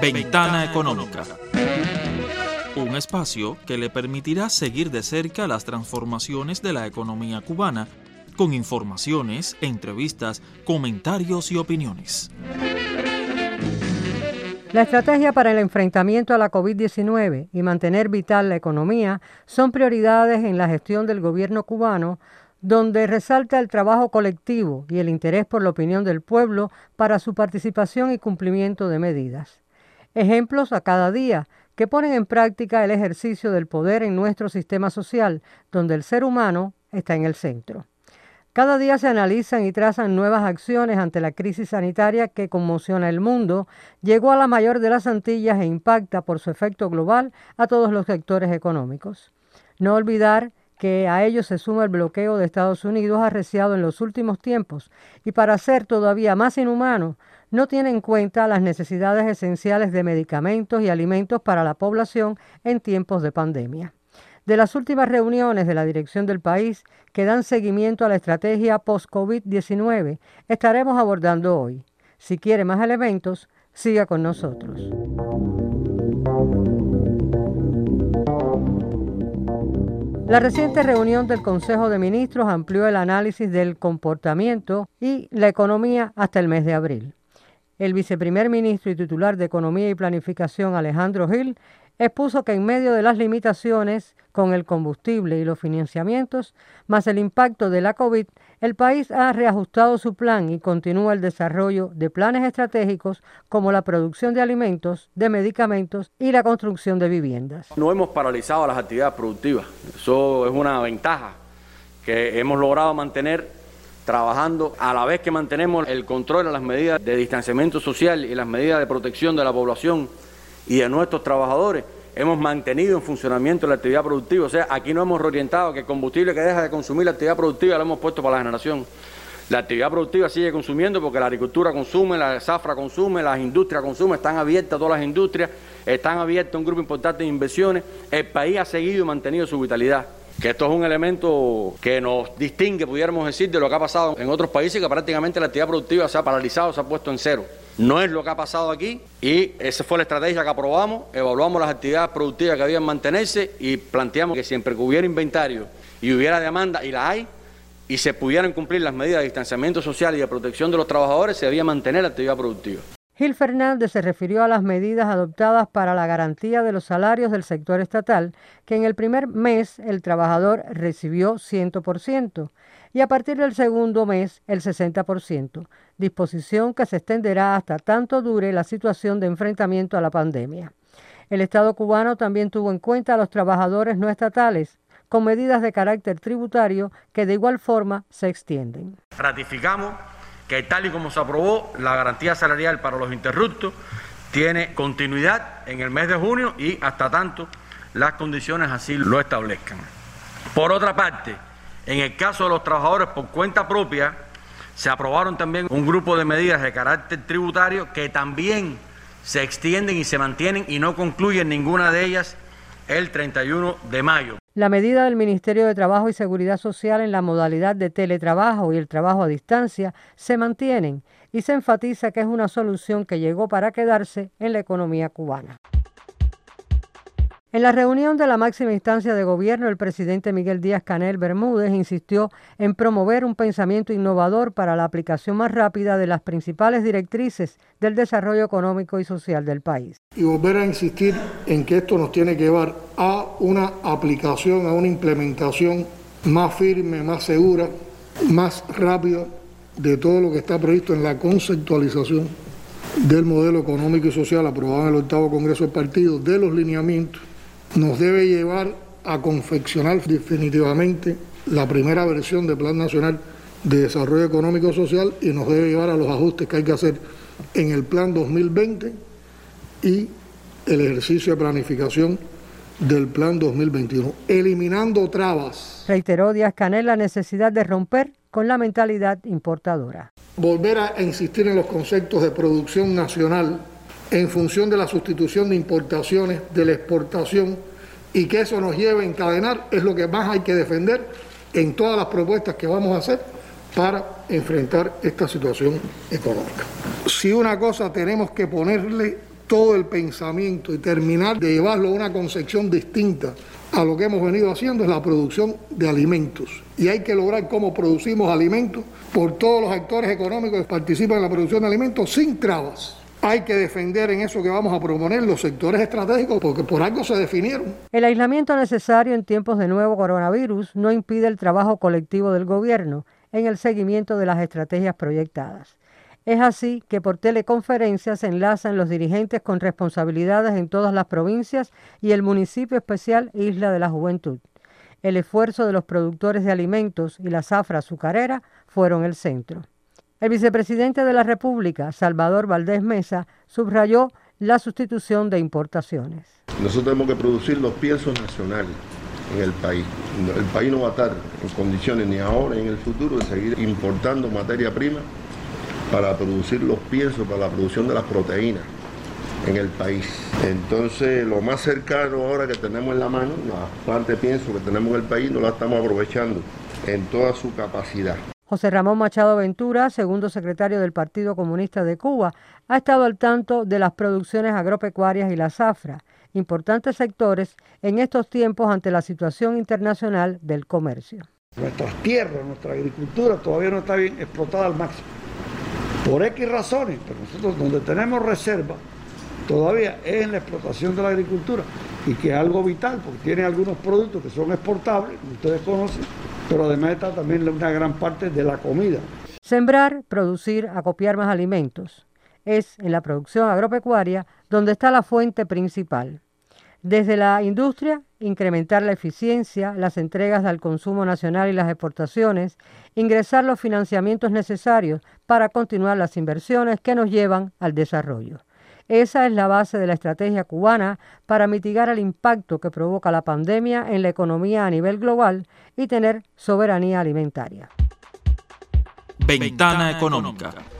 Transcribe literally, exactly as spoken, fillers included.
Ventana Económica. Un espacio que le permitirá seguir de cerca las transformaciones de la economía cubana con informaciones, entrevistas, comentarios y opiniones. La estrategia para el enfrentamiento a la COVID diecinueve y mantener vital la economía son prioridades en la gestión del gobierno cubano, donde resalta el trabajo colectivo y el interés por la opinión del pueblo para su participación y cumplimiento de medidas. Ejemplos a cada día que ponen en práctica el ejercicio del poder en nuestro sistema social, donde el ser humano está en el centro. Cada día se analizan y trazan nuevas acciones ante la crisis sanitaria que conmociona el mundo, llegó a la mayor de las Antillas e impacta por su efecto global a todos los sectores económicos. No olvidar que a ello se suma el bloqueo de Estados Unidos arreciado en los últimos tiempos y, para ser todavía más inhumano, no tiene en cuenta las necesidades esenciales de medicamentos y alimentos para la población en tiempos de pandemia. De las últimas reuniones de la dirección del país que dan seguimiento a la estrategia post-COVID diecinueve, estaremos abordando hoy. Si quiere más elementos, siga con nosotros. La reciente reunión del Consejo de Ministros amplió el análisis del comportamiento y la economía hasta el mes de abril. El viceprimer ministro y titular de Economía y Planificación, Alejandro Gil, expuso que en medio de las limitaciones con el combustible y los financiamientos, más el impacto de la COVID, el país ha reajustado su plan y continúa el desarrollo de planes estratégicos como la producción de alimentos, de medicamentos y la construcción de viviendas. No hemos paralizado las actividades productivas, eso es una ventaja que hemos logrado mantener trabajando a la vez que mantenemos el control de las medidas de distanciamiento social y las medidas de protección de la población y de nuestros trabajadores. Hemos mantenido en funcionamiento la actividad productiva, o sea, aquí no hemos reorientado que el combustible que deja de consumir la actividad productiva lo hemos puesto para la generación. La actividad productiva sigue consumiendo porque la agricultura consume, la zafra consume, las industrias consumen, están abiertas todas las industrias, están abiertas un grupo importante de inversiones, el país ha seguido y mantenido su vitalidad. Que esto es un elemento que nos distingue, pudiéramos decir, de lo que ha pasado en otros países, que prácticamente la actividad productiva se ha paralizado, se ha puesto en cero. No es lo que ha pasado aquí y esa fue la estrategia que aprobamos, evaluamos las actividades productivas que habían mantenerse y planteamos que siempre que hubiera inventario y hubiera demanda, y la hay, y se pudieran cumplir las medidas de distanciamiento social y de protección de los trabajadores, se debía mantener la actividad productiva. Gil Fernández se refirió a las medidas adoptadas para la garantía de los salarios del sector estatal, que en el primer mes el trabajador recibió cien por ciento y a partir del segundo mes el sesenta por ciento, disposición que se extenderá hasta tanto dure la situación de enfrentamiento a la pandemia. El Estado cubano también tuvo en cuenta a los trabajadores no estatales, con medidas de carácter tributario que de igual forma se extienden. Ratificamos que tal y como se aprobó, la garantía salarial para los interruptos tiene continuidad en el mes de junio y hasta tanto las condiciones así lo establezcan. Por otra parte, en el caso de los trabajadores por cuenta propia, se aprobaron también un grupo de medidas de carácter tributario que también se extienden y se mantienen y no concluyen ninguna de ellas el treinta y uno de mayo. La medida del Ministerio de Trabajo y Seguridad Social en la modalidad de teletrabajo y el trabajo a distancia se mantienen y se enfatiza que es una solución que llegó para quedarse en la economía cubana. En la reunión de la máxima instancia de gobierno, el presidente Miguel Díaz-Canel Bermúdez insistió en promover un pensamiento innovador para la aplicación más rápida de las principales directrices del desarrollo económico y social del país. Y volver a insistir en que esto nos tiene que llevar a una aplicación, a una implementación más firme, más segura, más rápida de todo lo que está previsto en la conceptualización del modelo económico y social aprobado en el octavo Congreso del Partido, de los lineamientos. Nos debe llevar a confeccionar definitivamente la primera versión del Plan Nacional de Desarrollo Económico y Social y nos debe llevar a los ajustes que hay que hacer en el Plan dos mil veinte y el ejercicio de planificación del Plan dos mil veintiuno, eliminando trabas. Reiteró Díaz-Canel la necesidad de romper con la mentalidad importadora. Volver a insistir en los conceptos de producción nacional en función de la sustitución de importaciones, de la exportación, y que eso nos lleve a encadenar, es lo que más hay que defender en todas las propuestas que vamos a hacer para enfrentar esta situación económica. Si una cosa tenemos que ponerle todo el pensamiento y terminar de llevarlo a una concepción distinta a lo que hemos venido haciendo es la producción de alimentos. Y hay que lograr cómo producimos alimentos por todos los actores económicos que participan en la producción de alimentos sin trabas. Hay que defender en eso que vamos a proponer los sectores estratégicos porque por algo se definieron. El aislamiento necesario en tiempos de nuevo coronavirus no impide el trabajo colectivo del gobierno en el seguimiento de las estrategias proyectadas. Es así que por teleconferencia se enlazan los dirigentes con responsabilidades en todas las provincias y el municipio especial Isla de la Juventud. El esfuerzo de los productores de alimentos y la zafra azucarera fueron el centro. El vicepresidente de la República, Salvador Valdés Mesa, subrayó la sustitución de importaciones. Nosotros tenemos que producir los piensos nacionales en el país. El país no va a estar en condiciones ni ahora ni en el futuro de seguir importando materia prima para producir los piensos, para la producción de las proteínas en el país. Entonces, lo más cercano ahora que tenemos en la mano, la planta de pienso que tenemos en el país, no la estamos aprovechando en toda su capacidad. José Ramón Machado Ventura, segundo secretario del Partido Comunista de Cuba, ha estado al tanto de las producciones agropecuarias y la zafra, importantes sectores en estos tiempos ante la situación internacional del comercio. Nuestras tierras, nuestra agricultura todavía no está bien explotada al máximo, por X razones, pero nosotros donde tenemos reserva todavía es en la explotación de la agricultura y que es algo vital porque tiene algunos productos que son exportables, como ustedes conocen, pero además está también una gran parte de la comida. Sembrar, producir, acopiar más alimentos. Es en la producción agropecuaria donde está la fuente principal. Desde la industria, incrementar la eficiencia, las entregas al consumo nacional y las exportaciones, ingresar los financiamientos necesarios para continuar las inversiones que nos llevan al desarrollo. Esa es la base de la estrategia cubana para mitigar el impacto que provoca la pandemia en la economía a nivel global y tener soberanía alimentaria. Ventana Económica.